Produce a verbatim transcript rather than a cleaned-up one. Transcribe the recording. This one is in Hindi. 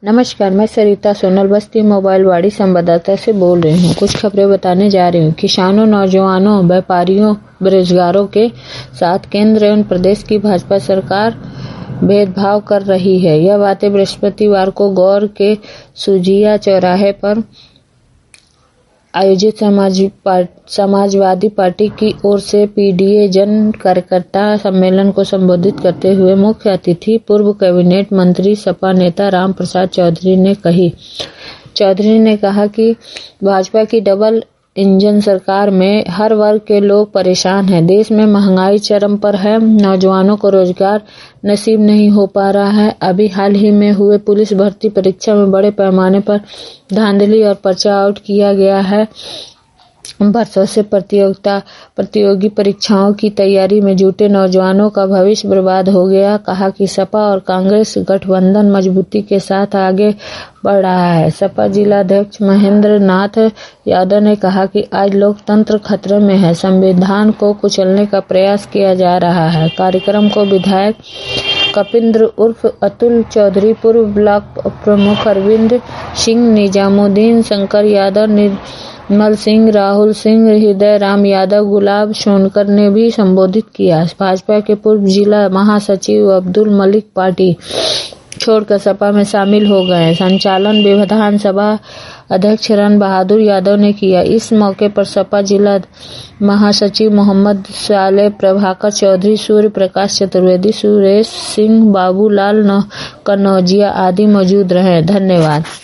नमस्कार, मैं सरिता सोनल बस्ती मोबाइल वाड़ी संवाददाता से बोल रही हूँ। कुछ खबरें बताने जा रही हूँ। किसानों, नौजवानों, व्यापारियों, बेरोजगारों के साथ केंद्र एवं प्रदेश की भाजपा सरकार भेदभाव कर रही है। यह बातें बृहस्पतिवार को गौर के सुजिया चौराहे पर आयोजित समाज पार, समाजवादी पार्टी की ओर से पीडीए जन कार्यकर्ता सम्मेलन को संबोधित करते हुए मुख्य अतिथि पूर्व कैबिनेट मंत्री सपा नेता राम प्रसाद चौधरी ने कही। चौधरी ने कहा कि भाजपा की डबल इंजन सरकार में हर वर्ग के लोग परेशान हैं। देश में महंगाई चरम पर है, नौजवानों को रोजगार नसीब नहीं हो पा रहा है। अभी हाल ही में हुए पुलिस भर्ती परीक्षा में बड़े पैमाने पर धांधली और पर्चा आउट किया गया है। बरसों से प्रतियोगिता प्रतियोगी परीक्षाओं की तैयारी में जुटे नौजवानों का भविष्य बर्बाद हो गया। कहा कि सपा और कांग्रेस गठबंधन मजबूती के साथ आगे बढ़ रहा है। सपा जिलाध्यक्ष महेंद्र नाथ यादव ने कहा कि आज लोकतंत्र खतरे में है, संविधान को कुचलने का प्रयास किया जा रहा है। कार्यक्रम को विधायक कपिंद्र उर्फ अतुल चौधरी, पूर्व ब्लॉक प्रमुख अरविंद सिंह, निजामुद्दीन, शंकर यादव, निर्मल सिंह, राहुल सिंह, हृदय राम यादव, गुलाब सोनकर ने भी संबोधित किया। भाजपा के पूर्व जिला महासचिव अब्दुल मलिक पार्टी छोड़कर सपा में शामिल हो गए। संचालन विधानसभा अध्यक्ष रण बहादुर यादव ने किया। इस मौके पर सपा जिला महासचिव मोहम्मद साले, प्रभाकर चौधरी, सूर्य प्रकाश चतुर्वेदी, सुरेश सिंह, बाबूलाल कन्नौजिया आदि मौजूद रहे। धन्यवाद।